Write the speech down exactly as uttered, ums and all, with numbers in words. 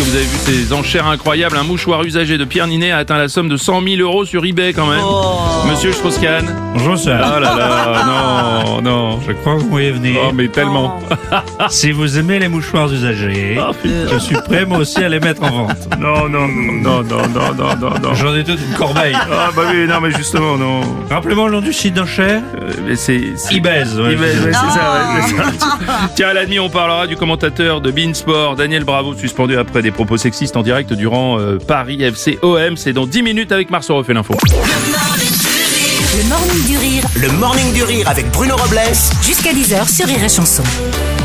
que vous avez vu ces enchères incroyables. Un mouchoir usagé de Pierre Ninet a atteint la somme de cent mille euros sur eBay quand même. Oh. Monsieur Strauss-Kahn. Bonjour, ça. Oh là là, non, non. Je crois que vous voyez venir. Oh, mais tellement. Oh. Si vous aimez les mouchoirs usagés, oh, je suis prêt moi aussi à les mettre en vente. Non, non, non, non, non, non, non, non. J'en ai toute une corbeille. Ah bah oui, non, mais justement, non. Rappelez-moi le nom du site d'enchères. Euh, mais c'est... c'est... eBay, ouais. eBay, ouais, c'est ça, ouais, c'est ça. Tiens, à la demi, on parlera du commentateur de beIN Sport, Daniel Bravo, suspendu après des propos sexistes en direct durant euh, Paris F C O M. C'est dans dix minutes avec Marceau refait l'info. Le morning du rire. Le morning du rire avec Bruno Robles. Jusqu'à dix heures sur Rire et Chanson.